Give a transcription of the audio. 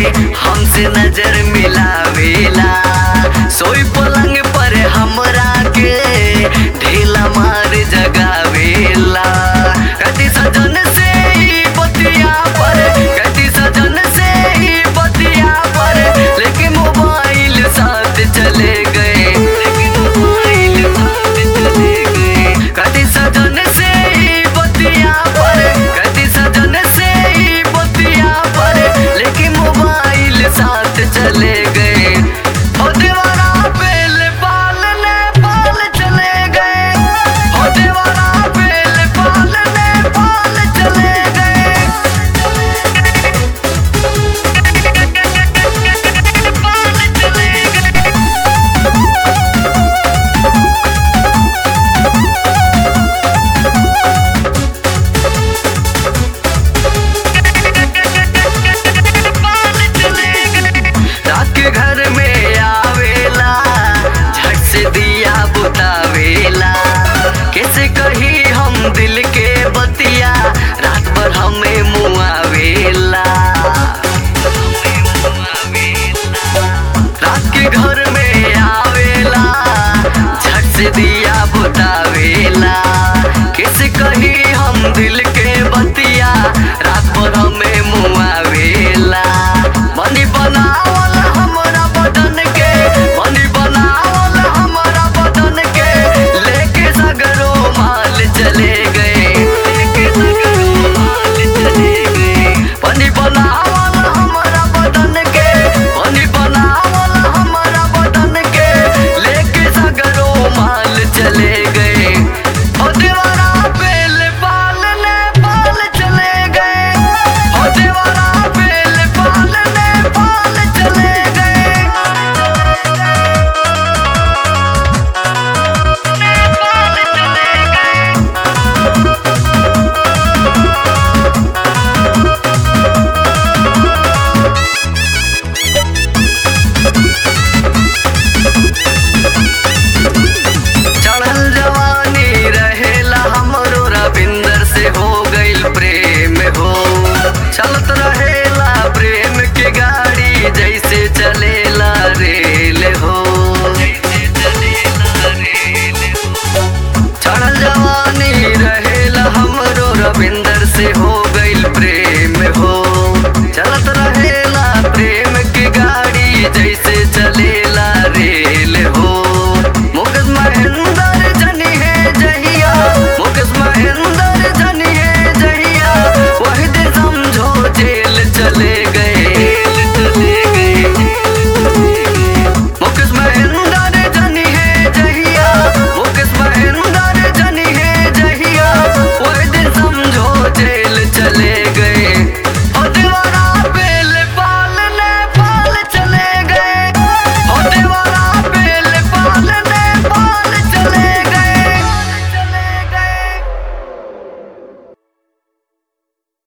हमसे नजर मिलावेला। सोई पलंग पर हमरा के ढीला मार जगावेला। कति सजन से ही बतिया पर, कति सजन से ही बतिया पर, लेकिन मोबाइल साथ चले गए, लेकिन मोबाइल साथ चले गए। कति सजन से ही बतिया पर, कति सजन से ही बतिया पर, लेकिन मोबाइल साथ चले गए। हो दीवाना बेल पाल ने पाल चले गए, हो दीवाना बेल पाल ने पाल चले गए, पाल चले गए। रात के घर में आवेला, झट से दिया बुतावेला। कैसे कही हम दिल के बतिया, रात भर हमें मुआवेला। रात के घर में आवेला, झट से दिया बुतावेला। कैसे कही हम दिल